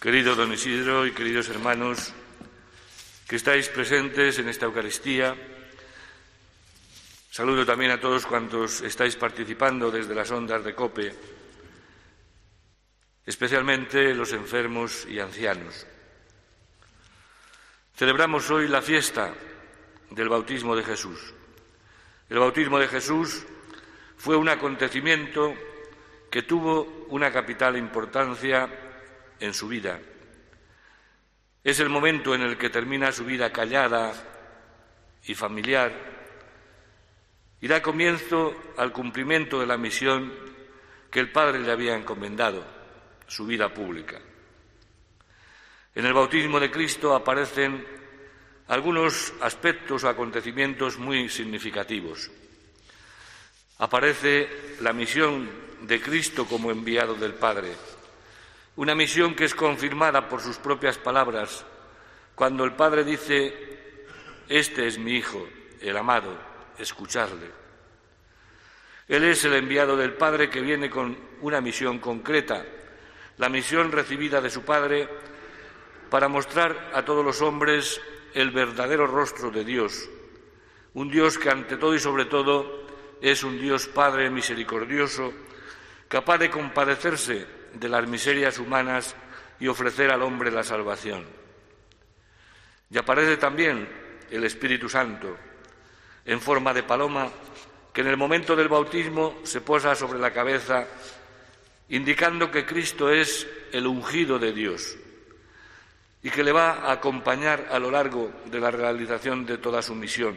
Querido don Isidro y queridos hermanos que estáis presentes en esta Eucaristía, saludo también a todos cuantos estáis participando desde las ondas de COPE, especialmente los enfermos y ancianos. Celebramos hoy la fiesta del bautismo de Jesús. El bautismo de Jesús fue un acontecimiento que tuvo una capital importancia en su vida. Es el momento en el que termina su vida callada y familiar y da comienzo al cumplimiento de la misión que el Padre le había encomendado, su vida pública. En el bautismo de Cristo aparecen algunos aspectos o acontecimientos muy significativos. Aparece la misión de Cristo como enviado del Padre, una misión que es confirmada por sus propias palabras cuando el Padre dice: «Este es mi Hijo, el amado, escuchadle». Él es el enviado del Padre que viene con una misión concreta, la misión recibida de su Padre para mostrar a todos los hombres el verdadero rostro de Dios, un Dios que ante todo y sobre todo es un Dios Padre misericordioso, capaz de compadecerse de las miserias humanas y ofrecer al hombre la salvación. Y aparece también el Espíritu Santo, en forma de paloma, que en el momento del bautismo se posa sobre la cabeza, indicando que Cristo es el ungido de Dios y que le va a acompañar a lo largo de la realización de toda su misión.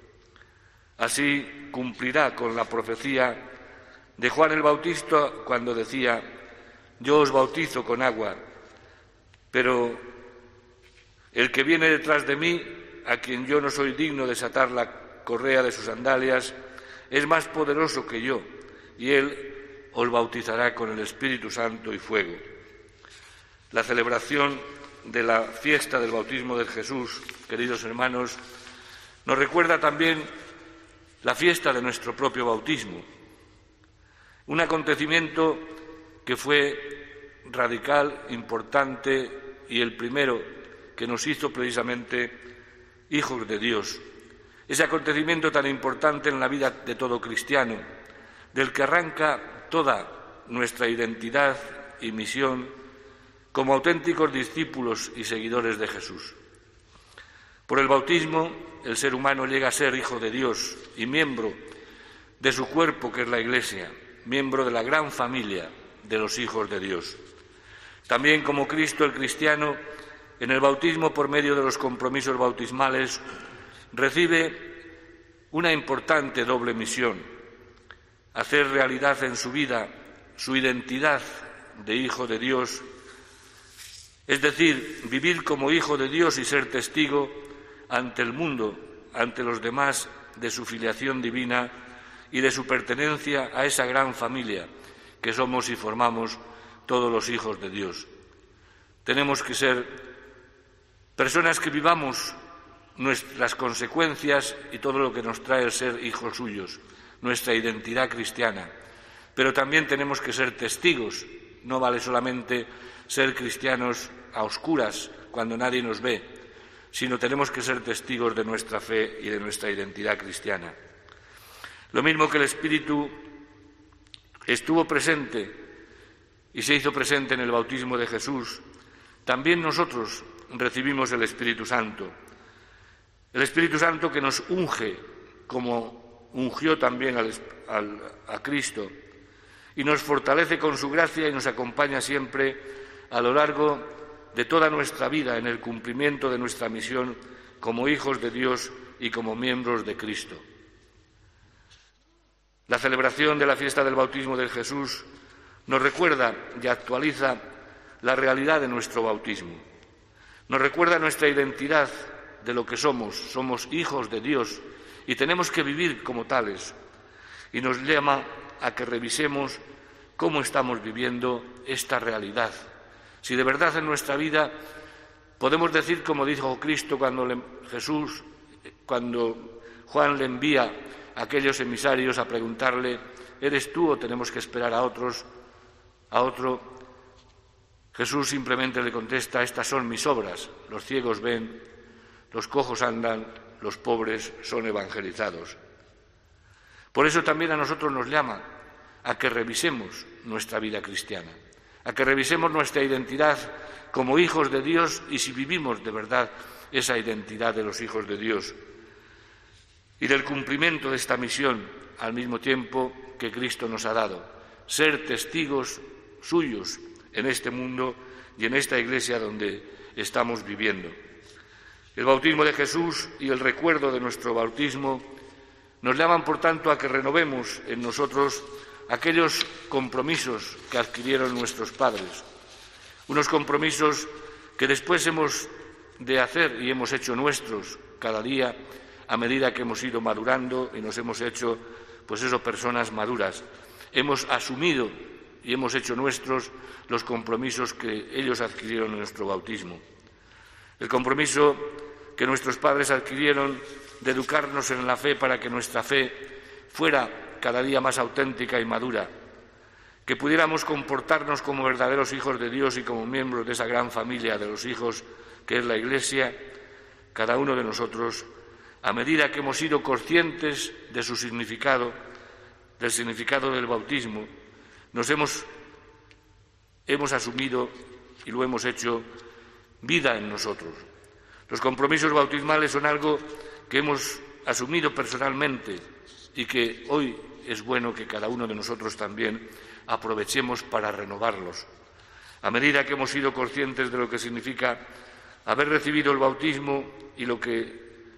Así cumplirá con la profecía de Juan el Bautista cuando decía: «Yo os bautizo con agua, pero el que viene detrás de mí, a quien yo no soy digno de desatar la correa de sus sandalias, es más poderoso que yo, y él os bautizará con el Espíritu Santo y fuego». La celebración de la fiesta del bautismo de Jesús, queridos hermanos, nos recuerda también la fiesta de nuestro propio bautismo, un acontecimiento que fue radical, importante y el primero que nos hizo precisamente hijos de Dios. Ese acontecimiento tan importante en la vida de todo cristiano, del que arranca toda nuestra identidad y misión como auténticos discípulos y seguidores de Jesús. Por el bautismo, el ser humano llega a ser hijo de Dios y miembro de su cuerpo, que es la Iglesia, miembro de la gran familia de los hijos de Dios. También, como Cristo, el cristiano, en el bautismo, por medio de los compromisos bautismales, recibe una importante doble misión: hacer realidad en su vida su identidad de hijo de Dios, es decir, vivir como hijo de Dios y ser testigo ante el mundo, ante los demás, de su filiación divina y de su pertenencia a esa gran familia que somos y formamos todos los hijos de Dios. Tenemos que ser personas que vivamos las consecuencias y todo lo que nos trae el ser hijos suyos, nuestra identidad cristiana. Pero también tenemos que ser testigos. No vale solamente ser cristianos a oscuras cuando nadie nos ve, sino tenemos que ser testigos de nuestra fe y de nuestra identidad cristiana. Lo mismo que el Espíritu estuvo presente y se hizo presente en el bautismo de Jesús, también nosotros recibimos el Espíritu Santo. El Espíritu Santo que nos unge, como ungió también a Cristo, y nos fortalece con su gracia y nos acompaña siempre a lo largo de toda nuestra vida en el cumplimiento de nuestra misión como hijos de Dios y como miembros de Cristo. La celebración de la fiesta del bautismo de Jesús nos recuerda y actualiza la realidad de nuestro bautismo. Nos recuerda nuestra identidad de lo que somos. Somos hijos de Dios y tenemos que vivir como tales. Y nos llama a que revisemos cómo estamos viviendo esta realidad. Si de verdad en nuestra vida podemos decir, como dijo Cristo cuando Juan le envía a aquellos emisarios a preguntarle: ¿eres tú o tenemos que esperar a otro? Jesús simplemente le contesta: estas son mis obras, los ciegos ven, los cojos andan, los pobres son evangelizados. Por eso también a nosotros nos llama a que revisemos nuestra vida cristiana, a que revisemos nuestra identidad como hijos de Dios y si vivimos de verdad esa identidad de los hijos de Dios y del cumplimiento de esta misión al mismo tiempo que Cristo nos ha dado, ser testigos suyos en este mundo y en esta iglesia donde estamos viviendo. El bautismo de Jesús y el recuerdo de nuestro bautismo nos llaman, por tanto, a que renovemos en nosotros aquellos compromisos que adquirieron nuestros padres, unos compromisos que después hemos de hacer y hemos hecho nuestros cada día a medida que hemos ido madurando y nos hemos hecho, personas maduras. Hemos asumido y hemos hecho nuestros los compromisos que ellos adquirieron en nuestro bautismo. El compromiso que nuestros padres adquirieron de educarnos en la fe para que nuestra fe fuera cada día más auténtica y madura, que pudiéramos comportarnos como verdaderos hijos de Dios y como miembros de esa gran familia de los hijos que es la Iglesia, cada uno de nosotros, a medida que hemos sido conscientes de su significado, del significado del bautismo, nos hemos asumido y lo hemos hecho vida en nosotros. Los compromisos bautismales son algo que hemos asumido personalmente y que hoy es bueno que cada uno de nosotros también aprovechemos para renovarlos. A medida que hemos sido conscientes de lo que significa haber recibido el bautismo y lo que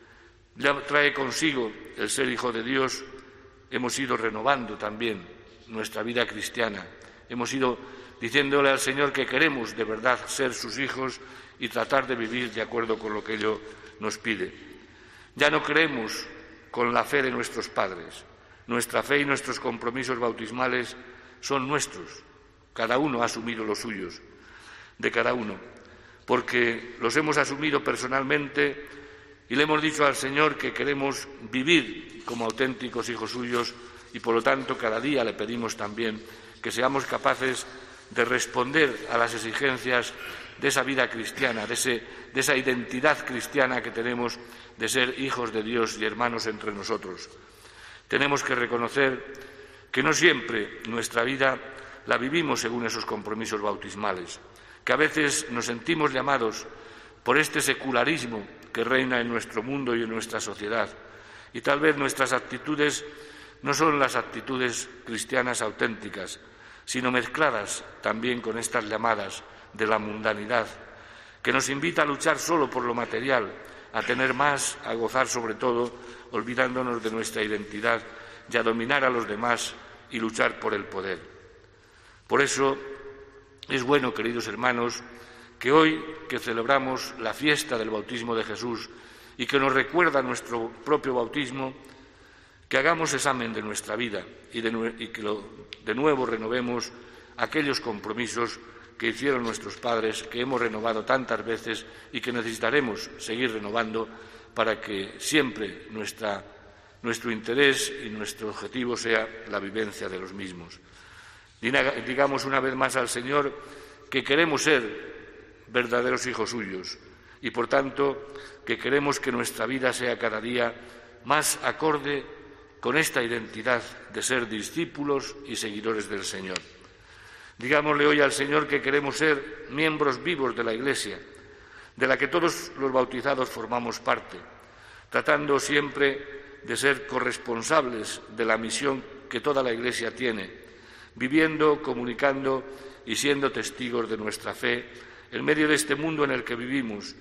ya trae consigo el ser hijo de Dios, hemos ido renovando también nuestra vida cristiana. Hemos ido diciéndole al Señor que queremos de verdad ser sus hijos y tratar de vivir de acuerdo con lo que ello nos pide. Ya no creemos con la fe de nuestros padres. Nuestra fe y nuestros compromisos bautismales son nuestros. Cada uno ha asumido los suyos, de cada uno, porque los hemos asumido personalmente y le hemos dicho al Señor que queremos vivir como auténticos hijos suyos y, por lo tanto, cada día le pedimos también que seamos capaces de responder a las exigencias de esa vida cristiana, de esa identidad cristiana que tenemos de ser hijos de Dios y hermanos entre nosotros. Tenemos que reconocer que no siempre nuestra vida la vivimos según esos compromisos bautismales, que a veces nos sentimos llamados por este secularismo que reina en nuestro mundo y en nuestra sociedad, y tal vez nuestras actitudes no son las actitudes cristianas auténticas, sino mezcladas también con estas llamadas de la mundanidad, que nos invita a luchar solo por lo material, a tener más, a gozar sobre todo, olvidándonos de nuestra identidad y a dominar a los demás y luchar por el poder. Por eso es bueno, queridos hermanos, que hoy que celebramos la fiesta del bautismo de Jesús y que nos recuerda nuestro propio bautismo, que hagamos examen de nuestra vida y que de nuevo renovemos aquellos compromisos que hicieron nuestros padres, que hemos renovado tantas veces y que necesitaremos seguir renovando para que siempre nuestro interés y nuestro objetivo sea la vivencia de los mismos. Digamos una vez más al Señor que queremos ser verdaderos hijos suyos y, por tanto, que queremos que nuestra vida sea cada día más acorde con esta identidad de ser discípulos y seguidores del Señor. Digámosle hoy al Señor que queremos ser miembros vivos de la Iglesia, de la que todos los bautizados formamos parte, tratando siempre de ser corresponsables de la misión que toda la Iglesia tiene, viviendo, comunicando y siendo testigos de nuestra fe en medio de este mundo en el que vivimos,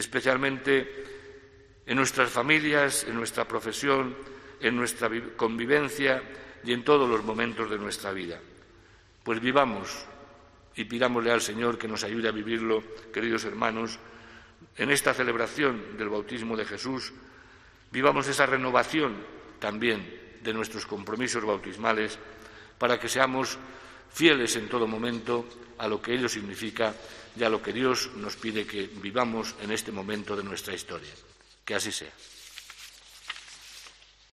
especialmente en nuestras familias, en nuestra profesión, en nuestra convivencia y en todos los momentos de nuestra vida. Pues vivamos y pidámosle al Señor que nos ayude a vivirlo, queridos hermanos, en esta celebración del bautismo de Jesús. Vivamos esa renovación también de nuestros compromisos bautismales para que seamos fieles en todo momento a lo que ello significa y a lo que Dios nos pide que vivamos en este momento de nuestra historia. Que así sea.